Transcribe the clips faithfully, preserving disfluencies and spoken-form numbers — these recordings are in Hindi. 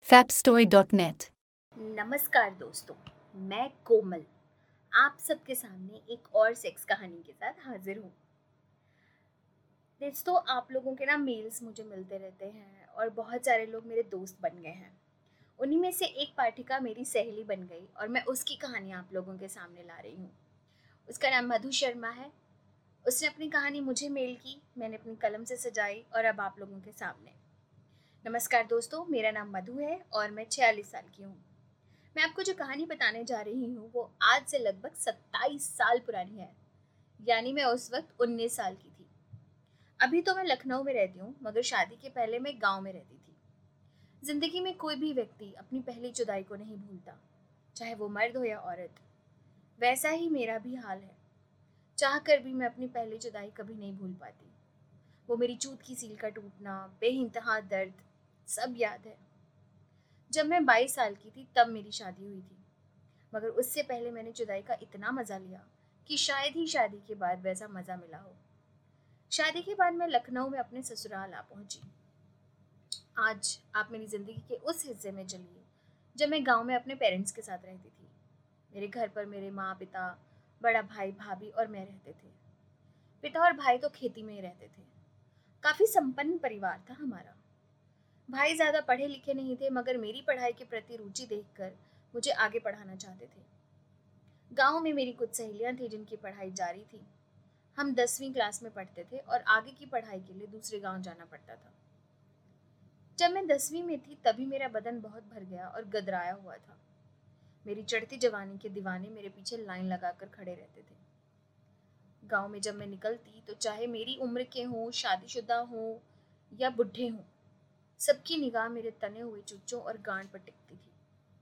fabstory dot net। नमस्कार दोस्तों, मैं कोमल आप सबके सामने एक और सेक्स कहानी के साथ हाजिर हूँ। दोस्तों, आप लोगों के ना मेल्स मुझे मिलते रहते हैं और बहुत सारे लोग मेरे दोस्त बन गए हैं। उन्हीं में से एक पाठिका मेरी सहेली बन गई और मैं उसकी कहानी आप लोगों के सामने ला रही हूँ। उसका नाम मधु शर्मा है। उसने अपनी कहानी मुझे मेल की, मैंने अपनी कलम से सजाई और अब आप लोगों के सामने। नमस्कार दोस्तों, मेरा नाम मधु है और मैं छियालीस साल की हूँ। मैं आपको जो कहानी बताने जा रही हूँ वो आज से लगभग सत्ताईस साल पुरानी है, यानी मैं उस वक्त उन्नीस साल की थी। अभी तो मैं लखनऊ में रहती हूँ, मगर शादी के पहले मैं गांव में रहती थी। जिंदगी में कोई भी व्यक्ति अपनी पहली जुदाई को नहीं भूलता, चाहे वो मर्द हो या औरत। वैसा ही मेरा भी हाल है। चाह कर भी मैं अपनी पहली जुदाई कभी नहीं भूल पाती। वो मेरी चूत की सील का टूटना, बेइंतहा दर्द, सब याद है। जब मैं बाईस साल की थी तब मेरी शादी हुई थी, मगर उससे पहले मैंने जुदाई का इतना मज़ा लिया कि शायद ही शादी के बाद वैसा मज़ा मिला हो। शादी के बाद मैं लखनऊ में अपने ससुराल आ पहुंची। आज आप मेरी ज़िंदगी के उस हिस्से में चलिए जब मैं गांव में अपने पेरेंट्स के साथ रहती थी। मेरे घर पर मेरे माँ पिता, बड़ा भाई भाभी और मैं रहते थे। पिता और भाई तो खेती में ही रहते थे। काफ़ी संपन्न परिवार था हमारा। भाई ज़्यादा पढ़े लिखे नहीं थे, मगर मेरी पढ़ाई के प्रति रुचि देखकर मुझे आगे पढ़ाना चाहते थे। गांव में मेरी कुछ सहेलियां थी जिनकी पढ़ाई जारी थी। हम दसवीं क्लास में पढ़ते थे और आगे की पढ़ाई के लिए दूसरे गांव जाना पड़ता था। जब मैं दसवीं में थी तभी मेरा बदन बहुत भर गया और गदराया हुआ था। मेरी चढ़ती जवानी के दीवाने मेरे पीछे लाइन लगाकर खड़े रहते थे। गांव में जब मैं निकलती तो चाहे मेरी उम्र के हों, शादीशुदा हों या बुढ़े हों, सबकी निगाह मेरे तने हुए चुच्चों और गांड पर टिकती थी।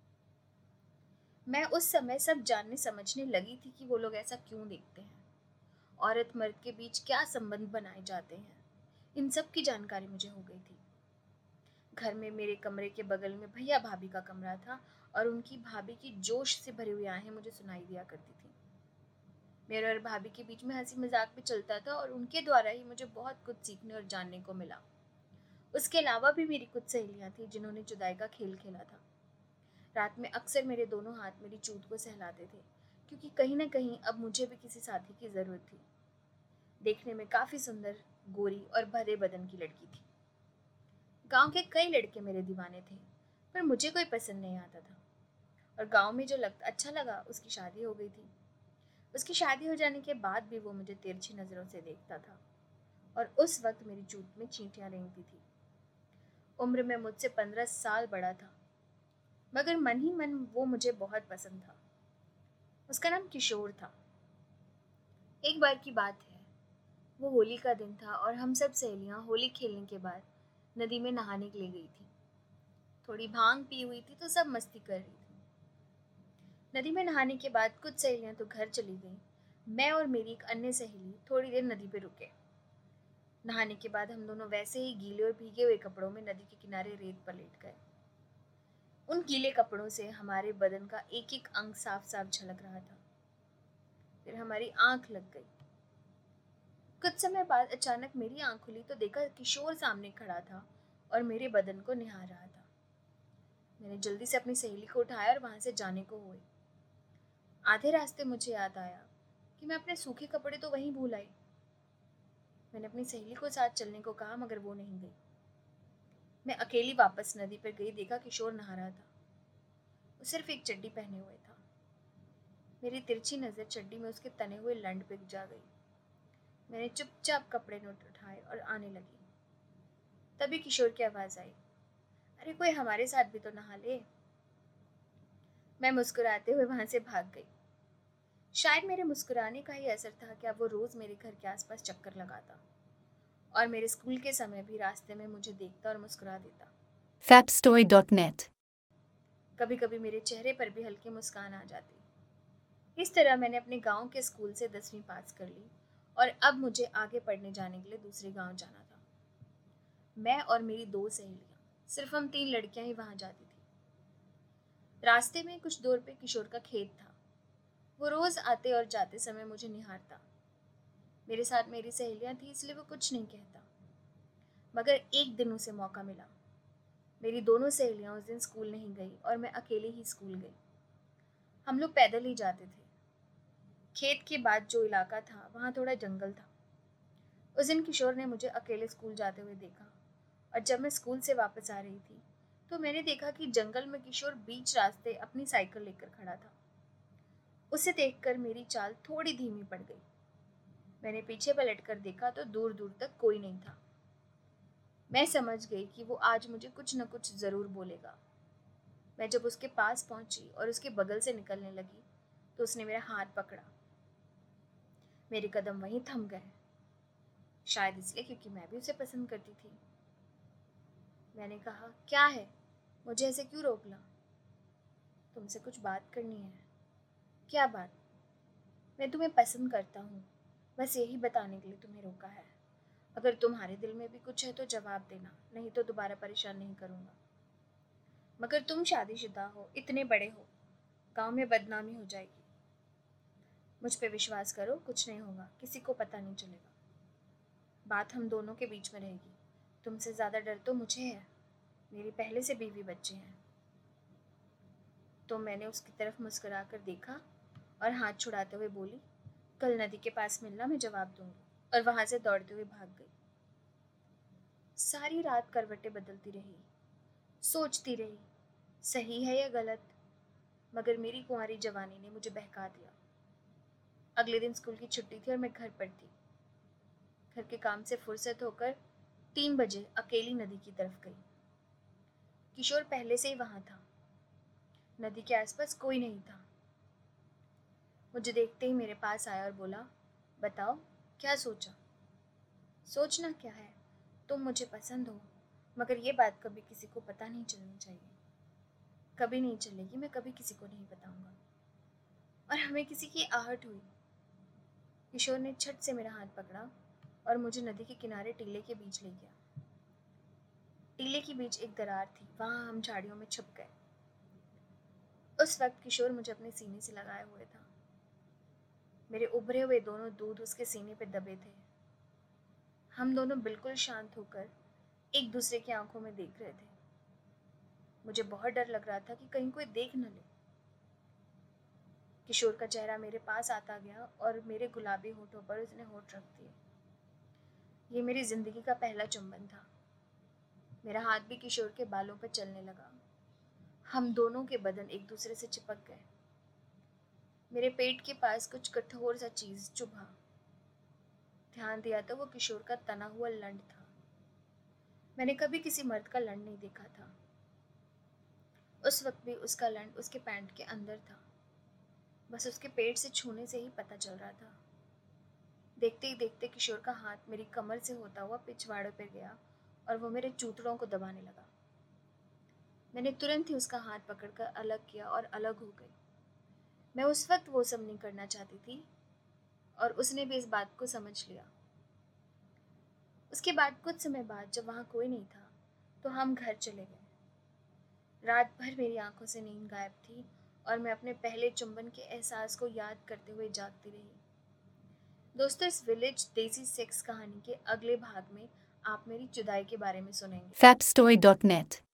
मैं उस समय सब जानने समझने लगी थी कि वो लोग ऐसा क्यों देखते हैं, औरत मर्द के बीच क्या संबंध बनाए जाते हैं। इन सब की जानकारी मुझे हो गई थी। घर में मेरे कमरे के बगल में भैया भाभी का कमरा था और उनकी भाभी की जोश से भरी हुई आहें मुझे सुनाई दिया करती थी। मेरे और भाभी के बीच में हंसी मजाक भी चलता था और उनके द्वारा ही मुझे बहुत कुछ सीखने और जानने को मिला। उसके अलावा भी मेरी कुछ सहेलियां थी जिन्होंने जुदाई का खेल खेला था। रात में अक्सर मेरे दोनों हाथ मेरी चूत को सहलाते थे, क्योंकि कहीं ना कहीं अब मुझे भी किसी साथी की ज़रूरत थी। देखने में काफ़ी सुंदर, गोरी और भरे बदन की लड़की थी। गांव के कई लड़के मेरे दीवाने थे, पर मुझे कोई पसंद नहीं आता था। और गांव में जो लग अच्छा लगा उसकी शादी हो गई थी। उसकी शादी हो जाने के बाद भी वो मुझे तिरछी नज़रों से देखता था और उस वक्त मेरी चूत में चींटियाँ रेंगती थी। उम्र में मुझसे पंद्रह साल बड़ा था, मगर मन ही मन वो मुझे बहुत पसंद था। उसका नाम किशोर था। एक बार की बात है, वो होली का दिन था और हम सब सहेलियां होली खेलने के बाद नदी में नहाने के लिए गई थी। थोड़ी भांग पी हुई थी तो सब मस्ती कर रही थी। नदी में नहाने के बाद कुछ सहेलियां तो घर चली गईं। मैं और मेरी एक अन्य सहेली थोड़ी देर नदी पे रुके। नहाने के बाद हम दोनों वैसे ही गीले और भीगे हुए कपड़ों में नदी के किनारे रेत पर लेट गए। उन गीले कपड़ों से हमारे बदन का एक एक अंग साफ साफ झलक रहा था। फिर हमारी आंख लग गई। कुछ समय बाद अचानक मेरी आंख खुली तो देखा किशोर सामने खड़ा था और मेरे बदन को निहार रहा था। मैंने जल्दी से अपनी सहेली को उठाया और वहां से जाने को हुए। आधे रास्ते मुझे याद आया कि मैं अपने सूखे कपड़े तो वहीं भूल आई। मैंने अपनी सहेली को साथ चलने को कहा, मगर वो नहीं गई। मैं अकेली वापस नदी पर गई। देखा किशोर नहा रहा था। वो सिर्फ एक चड्डी पहने हुए था। मेरी तिरछी नजर चड्डी में उसके तने हुए लंड पे जा गई। मैंने चुपचाप कपड़े नोट उठाए और आने लगी। तभी किशोर की आवाज आई, अरे कोई हमारे साथ भी तो नहा ले। मैं मुस्कुराते हुए वहां से भाग गई। शायद मेरे मुस्कुराने का ही असर था कि अब वो रोज मेरे घर के आसपास चक्कर लगाता और मेरे स्कूल के समय भी रास्ते में मुझे देखता और मुस्कुरा देता। fabstory dot net। कभी कभी मेरे चेहरे पर भी हल्की मुस्कान आ जाती। इस तरह मैंने अपने गांव के स्कूल से दसवीं पास कर ली और अब मुझे आगे पढ़ने जाने के लिए दूसरे गांव जाना था। मैं और मेरी दो सहेलियां, सिर्फ हम तीन लड़कियां ही वहां जाती थी। रास्ते में कुछ दूर पे किशोर का खेत था। वो रोज आते और जाते समय मुझे निहारता। मेरे साथ मेरी सहेलियां थी इसलिए वो कुछ नहीं कहता, मगर एक दिन उसे मौका मिला। मेरी दोनों सहेलियां उस दिन स्कूल नहीं गई और मैं अकेले ही स्कूल गई। हम लोग पैदल ही जाते थे। खेत के बाद जो इलाका था वहाँ थोड़ा जंगल था। उस दिन किशोर ने मुझे अकेले स्कूल जाते हुए देखा और जब मैं स्कूल से वापस आ रही थी तो मैंने देखा कि जंगल में किशोर बीच रास्ते अपनी साइकिल लेकर खड़ा था। उसे देखकर मेरी चाल थोड़ी धीमी पड़ गई। मैंने पीछे पलटकर देखा तो दूर दूर तक कोई नहीं था। मैं समझ गई कि वो आज मुझे कुछ न कुछ जरूर बोलेगा। मैं जब उसके पास पहुंची और उसके बगल से निकलने लगी तो उसने मेरा हाथ पकड़ा। मेरे कदम वहीं थम गए, शायद इसलिए क्योंकि मैं भी उसे पसंद करती थी। मैंने कहा, क्या है, मुझे ऐसे क्यों रोकला? तुमसे कुछ बात करनी है। क्या बात? मैं तुम्हें पसंद करता हूँ, बस यही बताने के लिए तुम्हें रोका है। अगर तुम्हारे दिल में भी कुछ है तो जवाब देना, नहीं तो दोबारा परेशान नहीं करूँगा। मगर तुम शादीशुदा हो, इतने बड़े हो, गांव में बदनामी हो जाएगी। मुझ पे विश्वास करो, कुछ नहीं होगा, किसी को पता नहीं चलेगा। बात हम दोनों के बीच में रहेगी। तुमसे ज़्यादा डर तो मुझे है, मेरी पहले से बीवी बच्चे हैं। तो मैंने उसकी तरफ मुस्कुरा कर देखा और हाथ छुड़ाते हुए बोली, कल नदी के पास मिलना, मैं जवाब दूंगी। और वहां से दौड़ते हुए भाग गई। सारी रात करवटें बदलती रही, सोचती रही, सही है या गलत। मगर मेरी कुंवारी जवानी ने मुझे बहका दिया। अगले दिन स्कूल की छुट्टी थी और मैं घर पर थी। घर के काम से फुर्सत होकर तीन बजे अकेली नदी की तरफ गई। किशोर पहले से ही वहां था। नदी के आसपास कोई नहीं था। मुझे देखते ही मेरे पास आया और बोला, बताओ, क्या सोचा? सोचना क्या है, तुम मुझे पसंद हो, मगर ये बात कभी किसी को पता नहीं चलनी चाहिए। कभी नहीं चलेगी, मैं कभी किसी को नहीं बताऊंगा। और हमें किसी की आहट हुई। किशोर ने छट से मेरा हाथ पकड़ा और मुझे नदी के किनारे टीले के बीच ले गया। टीले के बीच एक दरार थी, वहां हम झाड़ियों में छुप गए। उस वक्त किशोर मुझे अपने सीने से लगाए हुए था। मेरे उभरे हुए दोनों दूध उसके सीने पे दबे थे। हम दोनों बिल्कुल शांत होकर एक दूसरे की आंखों में देख रहे थे। मुझे बहुत डर लग रहा था कि कहीं कोई देख न ले। किशोर का चेहरा मेरे पास आता गया और मेरे गुलाबी होठों पर उसने होठ रख दिए। ये मेरी जिंदगी का पहला चुंबन था। मेरा हाथ भी किशोर के बालों पर चलने लगा। हम दोनों के बदन एक दूसरे से चिपक गए। मेरे पेट के पास कुछ कठोर सा चीज चुभा। ध्यान दिया तो वो किशोर का तना हुआ लंड था। मैंने कभी किसी मर्द का लंड नहीं देखा था। उस वक्त भी उसका लंड उसके पैंट के अंदर था। बस उसके पेट से छूने से ही पता चल रहा था। देखते ही देखते किशोर का हाथ मेरी कमर से होता हुआ पिछवाड़े पर गया और वो मेरे चूतड़ों को दबाने लगा। मैंने तुरंत ही उसका हाथ पकड़कर अलग किया और अलग हो गई। मैं उस वक्त वो सब नहीं करना चाहती थी और उसने भी इस बात को समझ लिया। उसके बाद कुछ समय बाद जब वहाँ कोई नहीं था तो हम घर चले गए। रात भर मेरी आंखों से नींद गायब थी और मैं अपने पहले चुंबन के एहसास को याद करते हुए जागती रही। दोस्तों, इस विलेज देसी सेक्स कहानी के अगले भाग में आप मेरी जुदाई के बारे में सुनेंगे। fapstory dot net